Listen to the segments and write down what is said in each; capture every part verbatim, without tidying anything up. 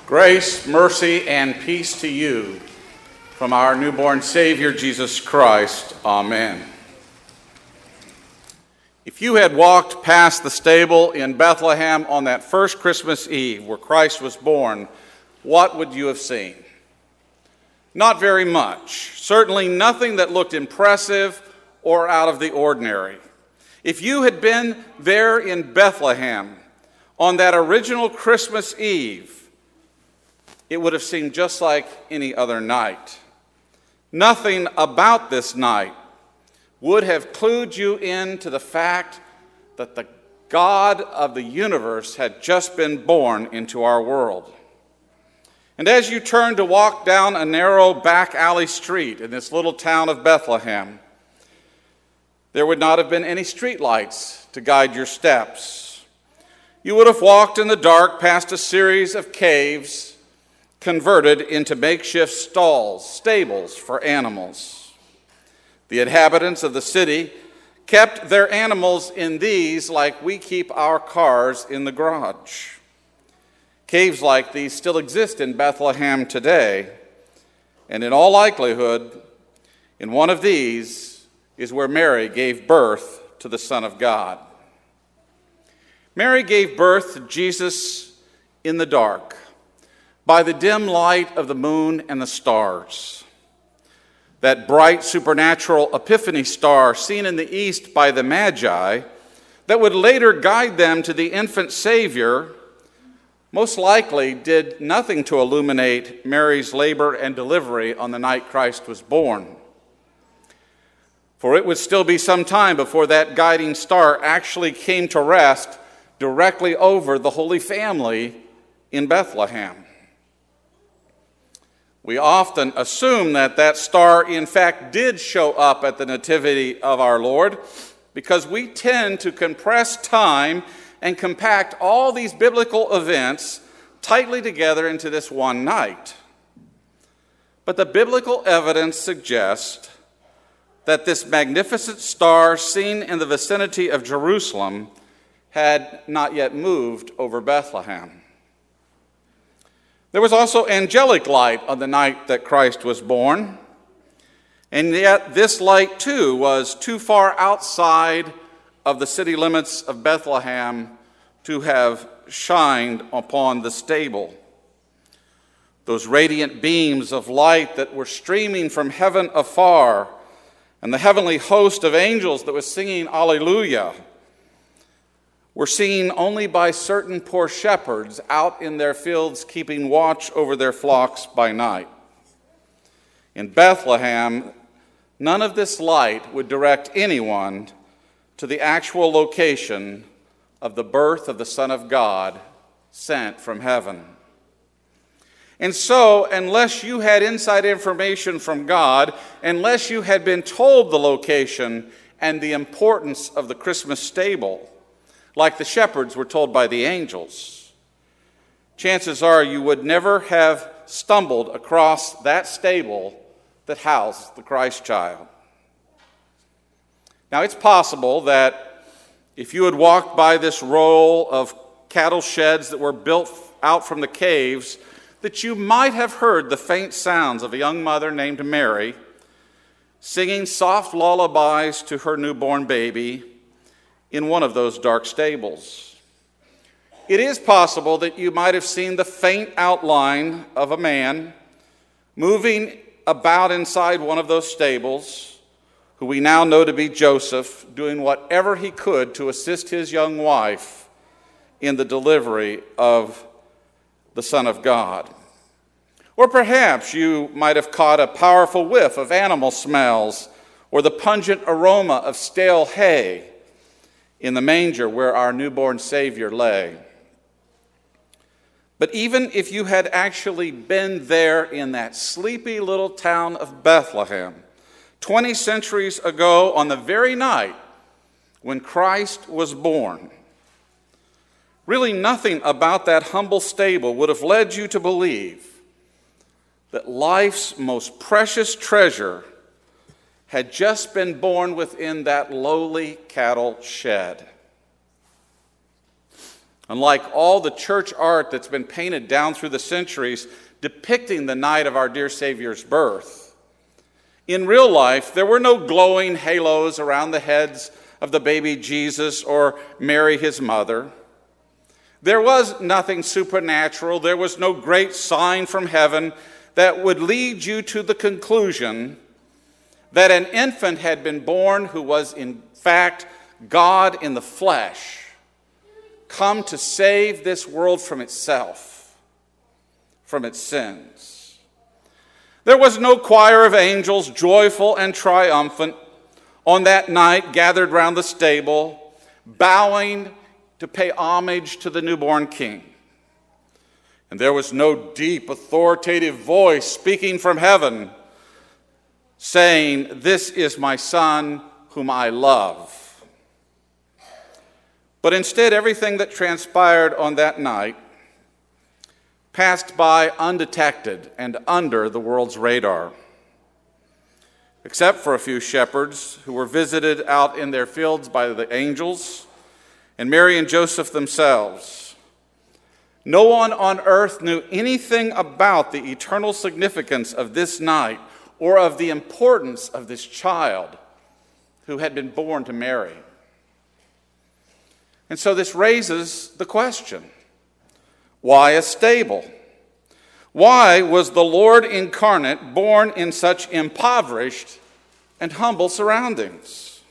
Grace, mercy, and peace to you from our newborn Savior, Jesus Christ. Amen. If you had walked past the stable in Bethlehem on that first Christmas Eve where Christ was born, what would you have seen? Not very much. Certainly nothing that looked impressive or out of the ordinary. If you had been there in Bethlehem on that original Christmas Eve, it would have seemed just like any other night. Nothing about this night would have clued you in to the fact that the God of the universe had just been born into our world. And as you turned to walk down a narrow back alley street in this little town of Bethlehem, there would not have been any streetlights to guide your steps. You would have walked in the dark past a series of caves converted into makeshift stalls, stables for animals. The inhabitants of the city kept their animals in these like we keep our cars in the garage. Caves like these still exist in Bethlehem today, and in all likelihood, in one of these is where Mary gave birth to the Son of God. Mary gave birth to Jesus in the dark, by the dim light of the moon and the stars. That bright supernatural Epiphany star seen in the east by the Magi that would later guide them to the infant Savior most likely did nothing to illuminate Mary's labor and delivery on the night Christ was born. For it would still be some time before that guiding star actually came to rest directly over the Holy Family in Bethlehem. We often assume that that star, in fact, did show up at the nativity of our Lord because we tend to compress time and compact all these biblical events tightly together into this one night. But the biblical evidence suggests that this magnificent star seen in the vicinity of Jerusalem had not yet moved over Bethlehem. There was also angelic light on the night that Christ was born, and yet this light too was too far outside of the city limits of Bethlehem to have shined upon the stable. Those radiant beams of light that were streaming from heaven afar, and the heavenly host of angels that was singing Alleluia, were seen only by certain poor shepherds out in their fields keeping watch over their flocks by night. In Bethlehem, none of this light would direct anyone to the actual location of the birth of the Son of God sent from heaven. And so, unless you had inside information from God, unless you had been told the location and the importance of the Christmas stable, like the shepherds were told by the angels, chances are you would never have stumbled across that stable that housed the Christ child. Now, it's possible that if you had walked by this row of cattle sheds that were built out from the caves, that you might have heard the faint sounds of a young mother named Mary singing soft lullabies to her newborn baby in one of those dark stables. It is possible that you might have seen the faint outline of a man moving about inside one of those stables, who we now know to be Joseph, doing whatever he could to assist his young wife in the delivery of the Son of God. Or perhaps you might have caught a powerful whiff of animal smells or the pungent aroma of stale hay in the manger where our newborn Savior lay. But even if you had actually been there in that sleepy little town of Bethlehem twenty centuries ago on the very night when Christ was born, really nothing about that humble stable would have led you to believe that life's most precious treasure had just been born within that lowly cattle shed. unlike all the church art that's been painted down through the centuries depicting the night of our dear Savior's birth. In real life, there were no glowing halos around the heads of the baby Jesus or Mary, his mother. There was nothing supernatural. There was no great sign from heaven that would lead you to the conclusion that an infant had been born who was in fact God in the flesh, come to save this world from itself, from its sins. There was no choir of angels, joyful and triumphant, on that night gathered round the stable, bowing to pay homage to the newborn king. And there was no deep, authoritative voice speaking from heaven, saying, "This is my son whom I love." But instead, everything that transpired on that night passed by undetected and under the world's radar. Except for a few shepherds who were visited out in their fields by the angels, and Mary and Joseph themselves. No one on earth knew anything about the eternal significance of this night or of the importance of this child who had been born to Mary. And so this raises the question, why a stable? Why was the Lord incarnate born in such impoverished and humble surroundings?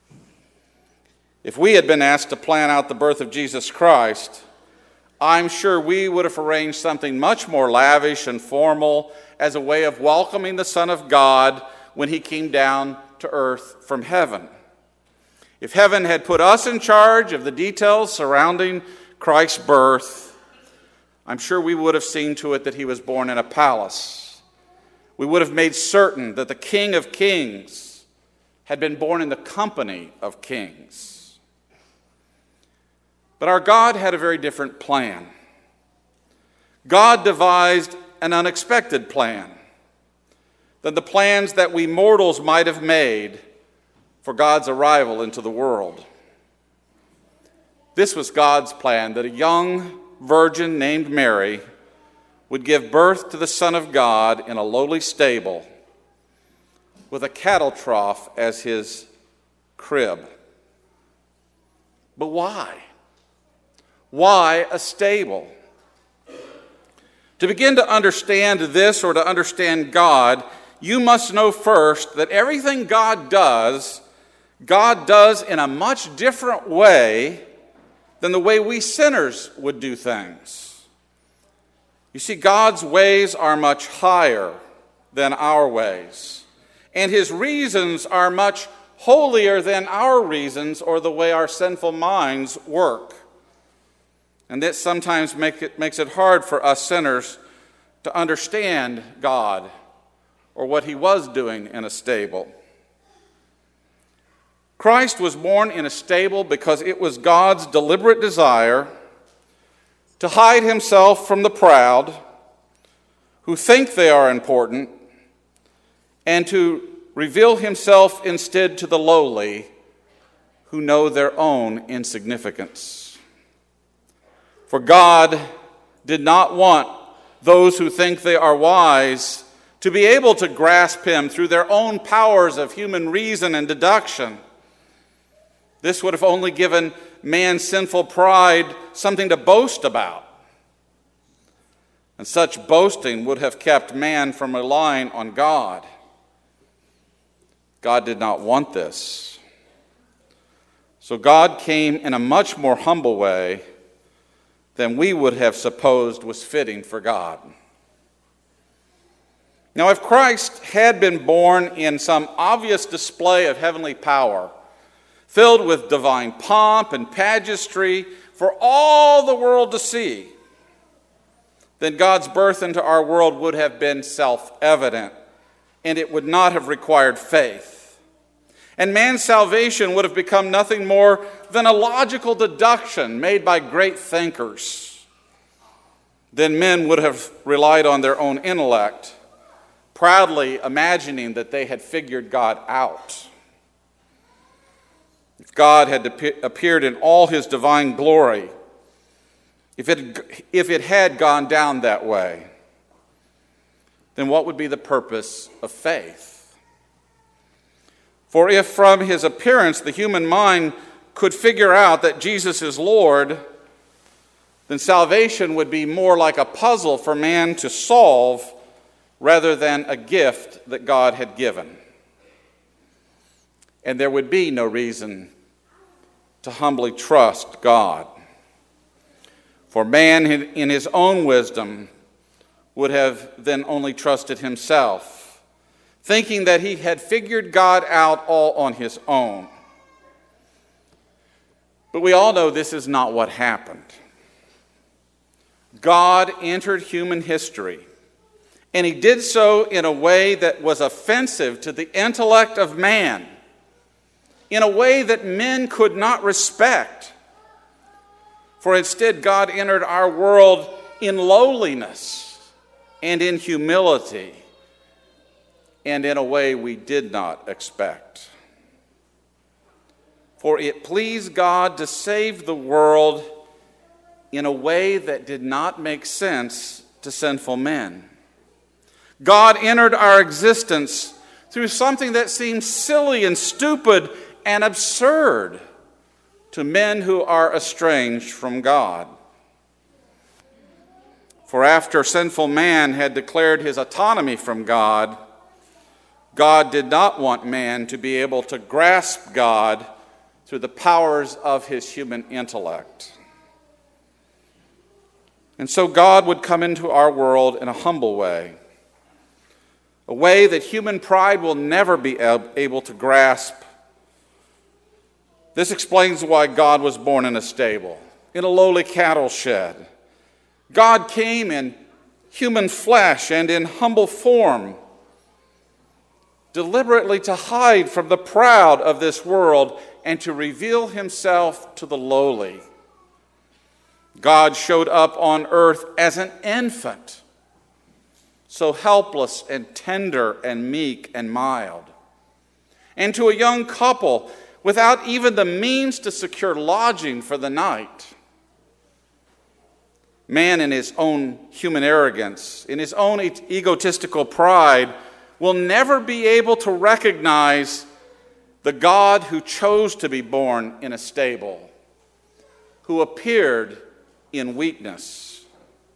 If we had been asked to plan out the birth of Jesus Christ, I'm sure we would have arranged something much more lavish and formal as a way of welcoming the Son of God when he came down to earth from heaven. If heaven had put us in charge of the details surrounding Christ's birth, I'm sure we would have seen to it that he was born in a palace. We would have made certain that the King of Kings had been born in the company of kings. But our God had a very different plan. God devised an unexpected plan than the plans that we mortals might have made for God's arrival into the world. This was God's plan, that a young virgin named Mary would give birth to the Son of God in a lowly stable with a cattle trough as his crib. But why? Why a stable? To begin to understand this or to understand God, you must know first that everything God does, God does in a much different way than the way we sinners would do things. You see, God's ways are much higher than our ways, and his reasons are much holier than our reasons or the way our sinful minds work. And this sometimes make it, makes it hard for us sinners to understand God or what he was doing in a stable. Christ was born in a stable because it was God's deliberate desire to hide himself from the proud who think they are important and to reveal himself instead to the lowly who know their own insignificance. For God did not want those who think they are wise to be able to grasp him through their own powers of human reason and deduction. This would have only given man's sinful pride something to boast about. And such boasting would have kept man from relying on God. God did not want this. So God came in a much more humble way than we would have supposed was fitting for God. Now, if Christ had been born in some obvious display of heavenly power, filled with divine pomp and pageantry for all the world to see, then God's birth into our world would have been self-evident, and it would not have required faith. And man's salvation would have become nothing more than a logical deduction made by great thinkers. Then men would have relied on their own intellect, proudly imagining that they had figured God out. If God had appeared in all his divine glory, If it, if it had gone down that way, then what would be the purpose of faith? For if from his appearance the human mind could figure out that Jesus is Lord, then salvation would be more like a puzzle for man to solve rather than a gift that God had given. And there would be no reason to humbly trust God. For man in his own wisdom would have then only trusted himself, thinking that he had figured God out all on his own. But we all know this is not what happened. God entered human history, and he did so in a way that was offensive to the intellect of man, in a way that men could not respect. For instead, God entered our world in lowliness and in humility, and in a way we did not expect. For it pleased God to save the world in a way that did not make sense to sinful men. God entered our existence through something that seems silly and stupid and absurd to men who are estranged from God. For after sinful man had declared his autonomy from God, God did not want man to be able to grasp God through the powers of his human intellect. And so God would come into our world in a humble way, a way that human pride will never be able to grasp. This explains why God was born in a stable, in a lowly cattle shed. God came in human flesh and in humble form, deliberately to hide from the proud of this world and to reveal himself to the lowly. God showed up on earth as an infant, so helpless and tender and meek and mild. And to a young couple without even the means to secure lodging for the night. Man, in his own human arrogance, in his own egotistical pride, will never be able to recognize the God who chose to be born in a stable, who appeared in weakness.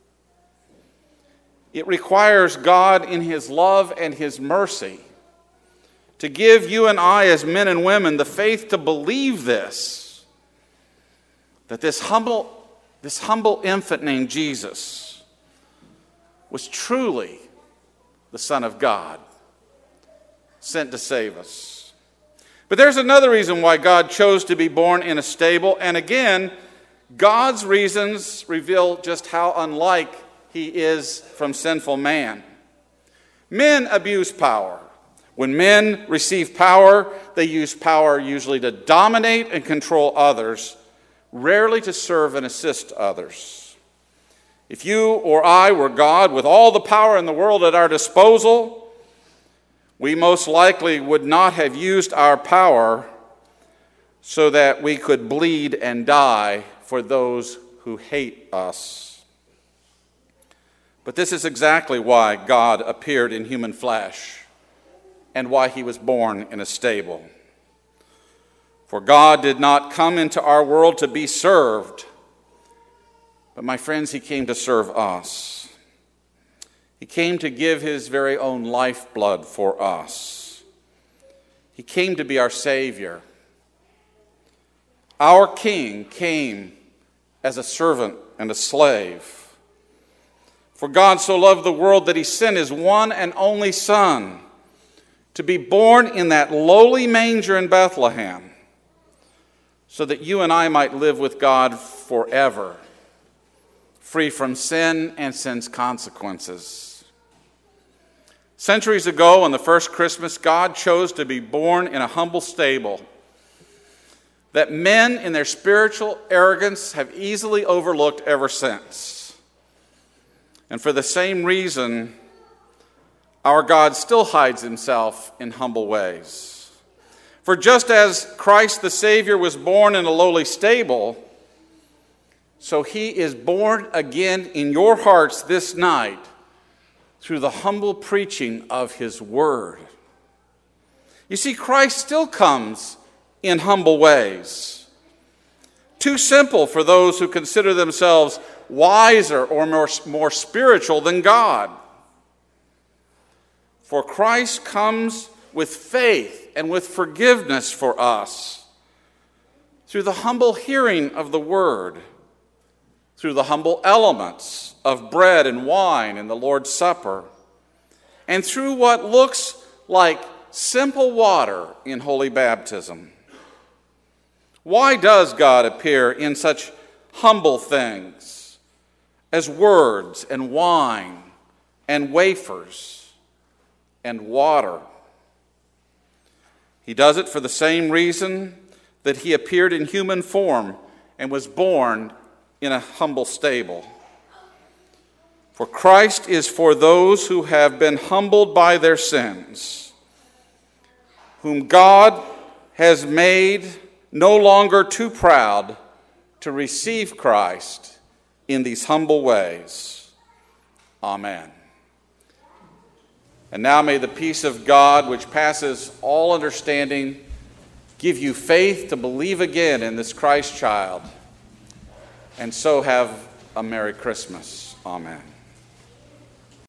It requires God in his love and his mercy to give you and I as men and women the faith to believe this, that this humble, this humble infant named Jesus was truly the Son of God, sent to save us. But there's another reason why God chose to be born in a stable, and again, God's reasons reveal just how unlike he is from sinful man. Men abuse power. When men receive power, they use power usually to dominate and control others, rarely to serve and assist others. If you or I were God with all the power in the world at our disposal, we most likely would not have used our power so that we could bleed and die for those who hate us. But this is exactly why God appeared in human flesh and why he was born in a stable. For God did not come into our world to be served, but my friends, he came to serve us. He came to give his very own lifeblood for us. He came to be our Savior. Our King came as a servant and a slave. For God so loved the world that he sent his one and only Son to be born in that lowly manger in Bethlehem, so that you and I might live with God forever, free from sin and sin's consequences. Centuries ago, on the first Christmas, God chose to be born in a humble stable that men in their spiritual arrogance have easily overlooked ever since. And for the same reason, our God still hides himself in humble ways. For just as Christ the Savior was born in a lowly stable, So he is born again in your hearts this night through the humble preaching of his word. You see, Christ still comes in humble ways. Too simple for those who consider themselves wiser or more, more spiritual than God. For Christ comes with faith and with forgiveness for us through the humble hearing of the word, through the humble elements of bread and wine in the Lord's Supper, and through what looks like simple water in holy baptism. Why does God appear in such humble things as words and wine and wafers and water? He does it for the same reason that he appeared in human form and was born in a humble stable. For Christ is for those who have been humbled by their sins, whom God has made no longer too proud to receive Christ in these humble ways. Amen. And now may the peace of God, which passes all understanding, give you faith to believe again in this Christ child, and so have a Merry Christmas. Amen.